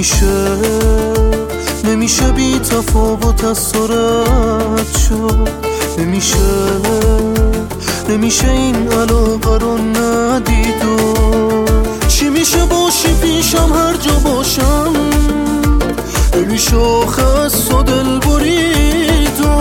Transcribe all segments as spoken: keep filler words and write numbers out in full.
نمیشه نمیشه بی تفاوت از تو رد شد، نمیشه نمیشه این علاقه رو ندید و چی میشه باشی پیشم هر جا باشم، نمیشه آخه از تو دل برید و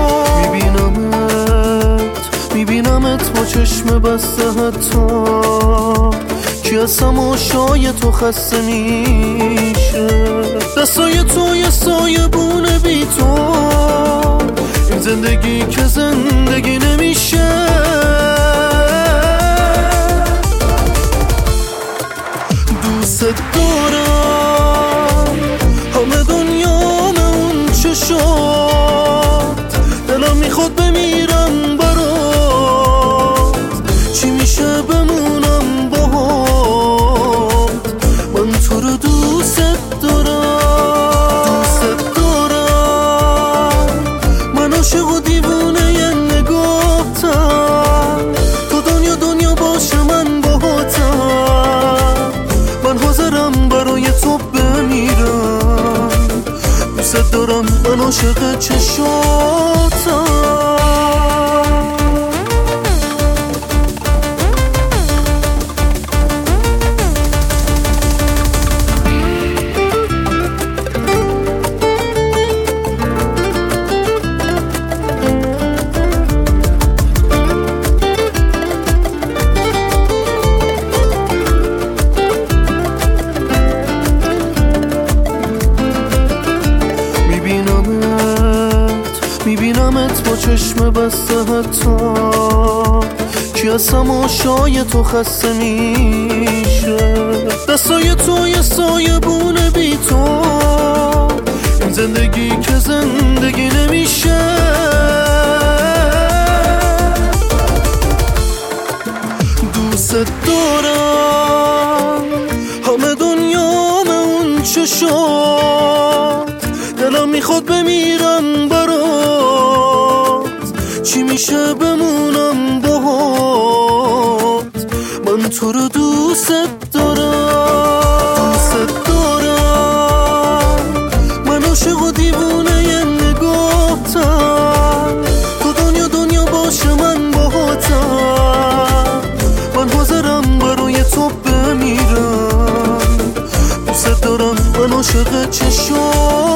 میبینمت میبینمت با چشم بسته حتی کی از تماشای تو خسته میشه، دستای تو یه سایه بونه بی تو این زندگی که زندگی نمیشه. دوست دارم همه دنیام اون چشات، دلم میخواد بمیرم برات، چی میشه بمونم باهات، من تو رو دوست دارم دوست دارم، من عاشق و دیوونه یه نگاهتم، تو دنیا دنیا باشه من باهاتم، من حاضرم برای تو بمیرم، دوست دارم من عاشق چشاتم. میبینمت با چشم بسته حتی کی از تماشای تو خسته میشه، دستای تو یه سایه بونه بی تو این زندگی که زندگی نمیشه. دوست دارم همه دنیام اون چشات، دلم میخواد بمیرم برات، چی میشه بمونم باهات، من تو رو دوست دارم دوست دارم، من عاشق و دیوونه یه نگاهتم، تو دنیا دنیا باشه من باهاتم، من حاضرم برای تو بمیرم، دوست دارم من عاشق چشات.